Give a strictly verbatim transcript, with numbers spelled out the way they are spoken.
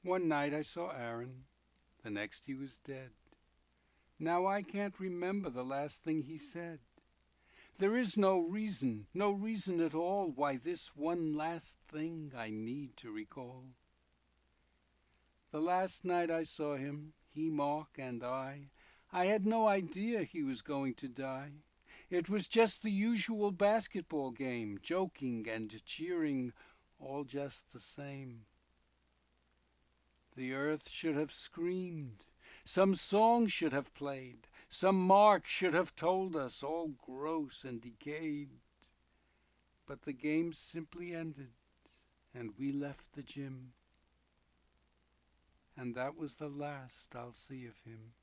One night I saw Aaron, the next he was dead. Now I can't remember the last thing he said. There is no reason, no reason at all, Why this one last thing I need to recall. The last night I saw him, he, Mark, and I, I had no idea he was going to die. It was just the usual basketball game, joking and cheering, all just the same. The earth should have screamed, some song should have played, some Mark should have told us, all gross and decayed. But the game simply ended, and we left the gym. And that was the last I'll see of him.